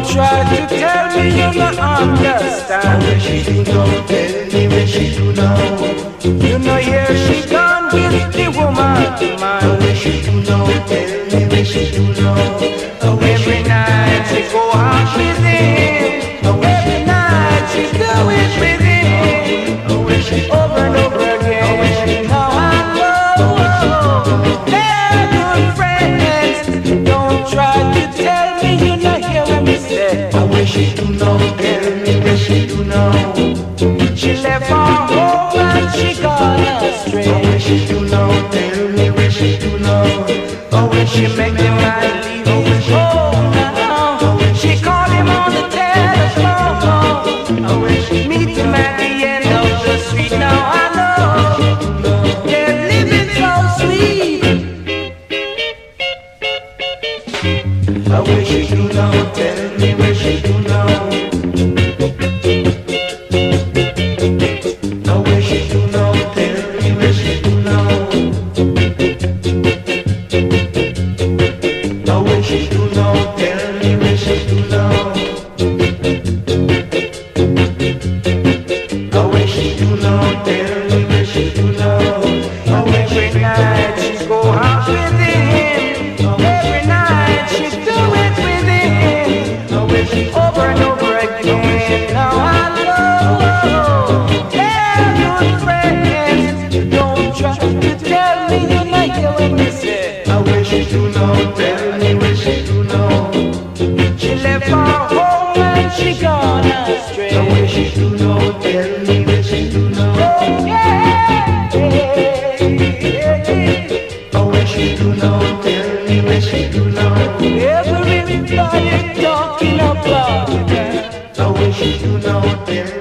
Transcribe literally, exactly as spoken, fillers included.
Don't try to tell me you don't understand. Where she do now? Tell me where she do now? You know here she gone with the woman man. Where she do now? Tell me where she do now? Every night she go out with him. Every night she do it with him. Over and over again. Now I know. They're good friends. Don't try to tell me you not hear what me say. Where she do now? Tell me where she do now? She left her home and she gone astray. Where she do now? Tell me where she do now? Oh, when she make the man leave his home now, she called him on the telephone. Meet him at the end of the street. Now I know they're living so sweet. Where she do now? Tell me where she do now? Where she do now? Tell me where she do now? Where she do now? Tell me where she do now? Where she do now? Tell me where she do now? Every night she go out with him. Every night she do it with him. Over and over again. Now I know they're good friends. Don't try to tell me you not hear what me say. Where she do now? Tell me where she do now? She left her home and she gone astray. Where she do now? Tell me where she do now? Oh yeah, yeah, yeah. Where she do now? Tell me where she do now? Everybody talking about that. Where she do now? Tell